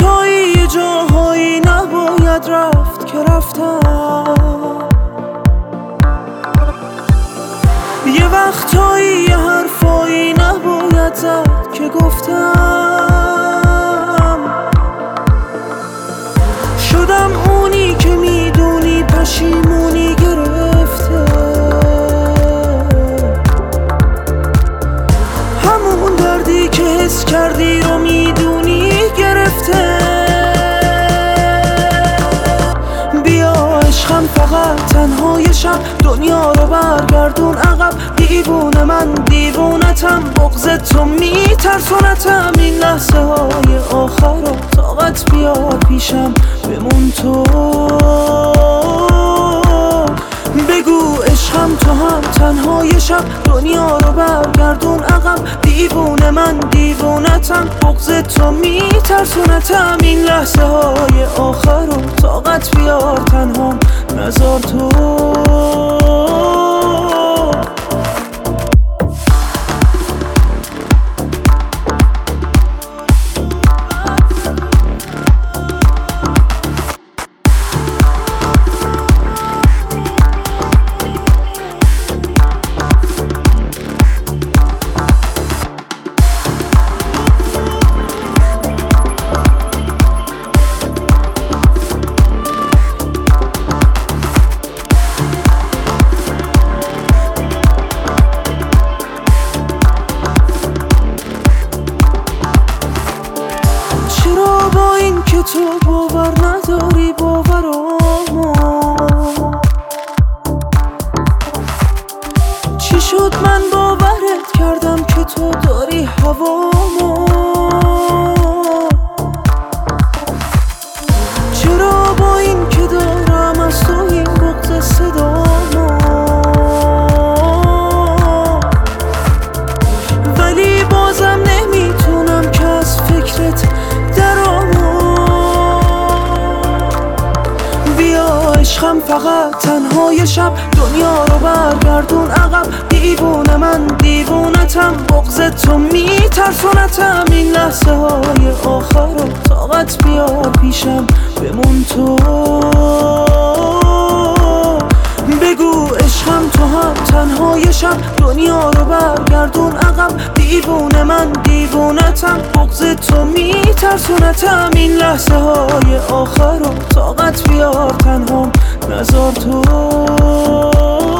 وقتایی یه جاهایی نباید رفت که رفتم، یه وقتایی یه حرفایی نباید زد که گفتم. شدم اونی که میدونی پشیمونی گرفته، همون دردی که حس کردی رو میدونی گرفته. بیا عشقم فقط تنهای شب، دنیا رو برگردون عقب. دیوونه من دیوونتم، بغض تو میترسونتم. این لحظه های آخر رو طاقت بیار پیشم، بمون تو. بگو عشقم تو هم تنهای شب، دنیا رو برگردون عقب. دیوونه من دیوونتم، بغض تو میترسونتم. این لحظه های آخر رو طاقت بیار تنهام، نذار تو. چرا با این که تو باور نداری باورامو؟ چی شد من باورت کردم که تو داری هوامو؟ چرا با این که دارم از تو این بغض صدامو، ولی بازم نمیتونم که از فکرت عشقم فقط تنهای شب، دنیا رو برگردون عقب. دیوونه من دیوونتم، بغض تو میترسونتم. این لحظه های آخر رو طاقت بیار پیشم، بمون تو. بگو عشقم تو هم تنهای شب، دنیا رو برگردون عقب. دیوونه من دیوونتم، بغض تو میترسونتم. این لحظه های آخر رو طاقت بیار تنهام، نذار تو.